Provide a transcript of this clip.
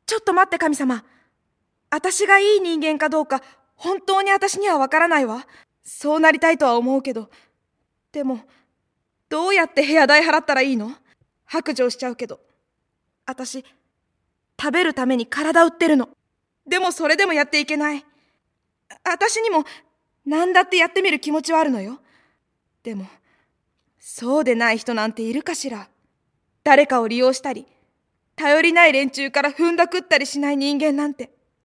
ちょっと待って神様。私がいい人間かどうか、本当に私にはわからないわ。そうなりたいとは思うけど。でも、どうやって部屋代払ったらいいの？白状しちゃうけど。私、食べるために体売ってるの。でもそれでもやっていけない。私にも、何だってやってみる気持ちはあるのよ。でも、そうでない人なんているかしら。誰かを利用したり、頼りない連中から踏んだくったりしない人間なんて。